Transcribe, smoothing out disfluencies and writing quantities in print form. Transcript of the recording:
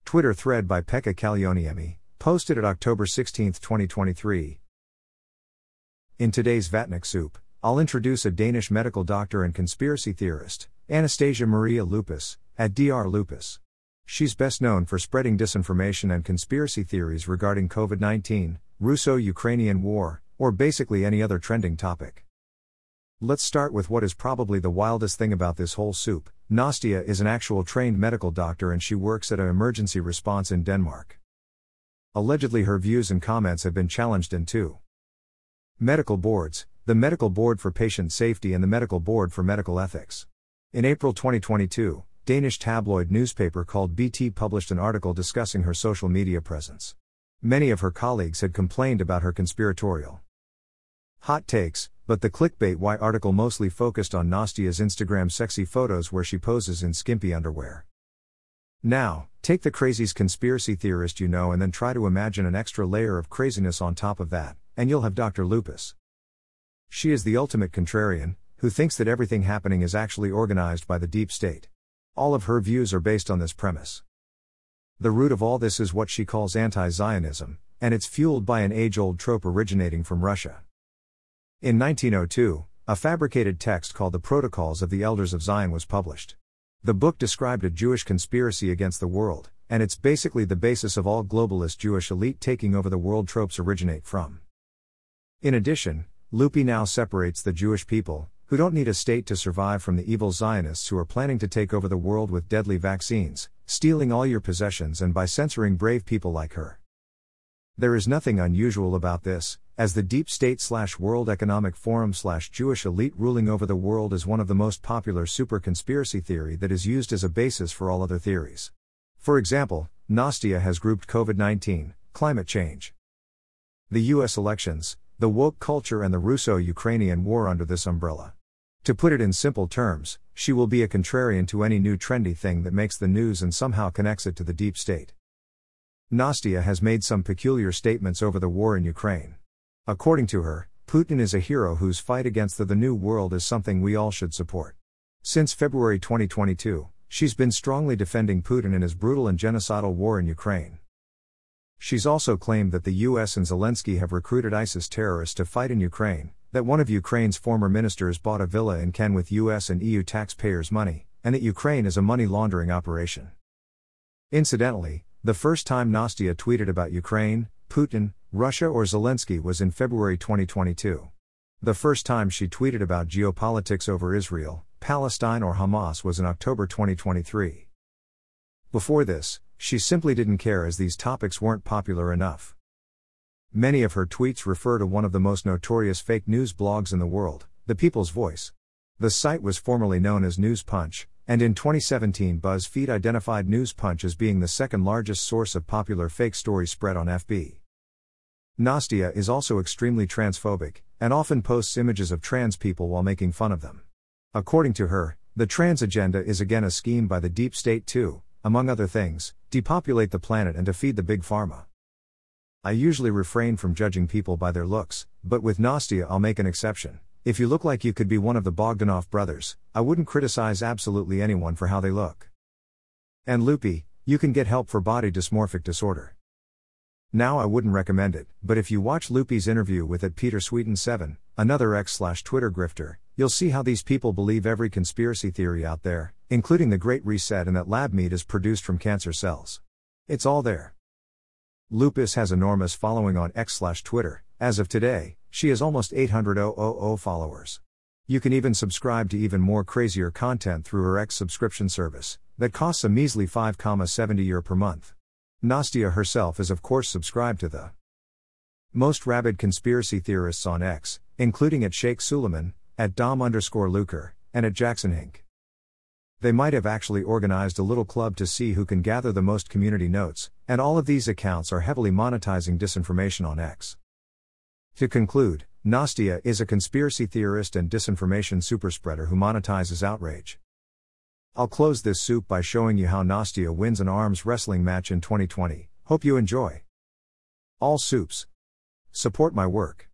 Twitter thread by Pekka Kallioniemi, posted at October 16, 2023. In today's Vatnik Soup, I'll introduce a Danish medical doctor and conspiracy theorist, Anastasia Maria Lupus, at Dr. Lupus. She's best known for spreading disinformation and conspiracy theories regarding COVID-19, Russo-Ukrainian war, or basically any other trending topic. Let's start with what is probably the wildest thing about this whole soup. Nastia is an actual trained medical doctor and she works at an emergency response in Denmark. Allegedly her views and comments have been challenged in two medical boards, the Medical Board for Patient Safety and the Medical Board for Medical Ethics. In April 2022, Danish tabloid newspaper called BT published an article discussing her social media presence. Many of her colleagues had complained about her conspiratorial hot takes, but the clickbait "Why" article mostly focused on Nastia's Instagram sexy photos where she poses in skimpy underwear. Now, take the craziest conspiracy theorist you know and then try to imagine an extra layer of craziness on top of that, and you'll have Dr. Lupus. She is the ultimate contrarian, who thinks that everything happening is actually organized by the deep state. All of her views are based on this premise. The root of all this is what she calls anti-Zionism, and it's fueled by an age-old trope originating from Russia. In 1902, a fabricated text called The Protocols of the Elders of Zion was published. The book described a Jewish conspiracy against the world, and it's basically the basis of all globalist Jewish elite taking over the world tropes originate from. In addition, Lupi now separates the Jewish people, who don't need a state to survive, from the evil Zionists who are planning to take over the world with deadly vaccines, stealing all your possessions and by censoring brave people like her. There is nothing unusual about this, as the deep state/World Economic Forum/Jewish elite ruling over the world is one of the most popular super conspiracy theory that is used as a basis for all other theories. For example, Nastia has grouped COVID-19, climate change, the US elections, the woke culture and the Russo-Ukrainian war under this umbrella. To put it in simple terms, she will be a contrarian to any new trendy thing that makes the news and somehow connects it to the deep state. Nastia has made some peculiar statements over the war in Ukraine. According to her, Putin is a hero whose fight against the New World is something we all should support. Since February 2022, she's been strongly defending Putin in his brutal and genocidal war in Ukraine. She's also claimed that the US and Zelensky have recruited ISIS terrorists to fight in Ukraine, that one of Ukraine's former ministers bought a villa in Cannes with US and EU taxpayers' money, and that Ukraine is a money laundering operation. Incidentally, the first time Nastia tweeted about Ukraine, Putin, Russia or Zelensky was in February 2022. The first time she tweeted about geopolitics over Israel, Palestine or Hamas was in October 2023. Before this, she simply didn't care as these topics weren't popular enough. Many of her tweets refer to one of the most notorious fake news blogs in the world, The People's Voice. The site was formerly known as News Punch, and in 2017 BuzzFeed identified News Punch as being the second largest source of popular fake stories spread on FB. Nastia is also extremely transphobic, and often posts images of trans people while making fun of them. According to her, the trans agenda is again a scheme by the deep state to, among other things, depopulate the planet and to feed the big pharma. I usually refrain from judging people by their looks, but with Nastia I'll make an exception. If you look like you could be one of the Bogdanov brothers, I wouldn't criticize absolutely anyone for how they look. And Lupi, you can get help for body dysmorphic disorder. Now I wouldn't recommend it, but if you watch Lupi's interview with @PeterSweeten7, another X/Twitter grifter, you'll see how these people believe every conspiracy theory out there, including the Great Reset and that lab meat is produced from cancer cells. It's all there. Lupus has enormous following on X/Twitter. As of today, she has almost 800,000 followers. You can even subscribe to even more crazier content through her X subscription service, that costs a measly €5.70 per month. Nastia herself is of course subscribed to the most rabid conspiracy theorists on X, including at Sheikh Suleiman, at Dom_Luker, and at Jackson Hink. They might have actually organized a little club to see who can gather the most community notes, and all of these accounts are heavily monetizing disinformation on X. To conclude, Nastia is a conspiracy theorist and disinformation superspreader who monetizes outrage. I'll close this soup by showing you how Nastia wins an arms wrestling match in 2020. Hope you enjoy. All soups support my work.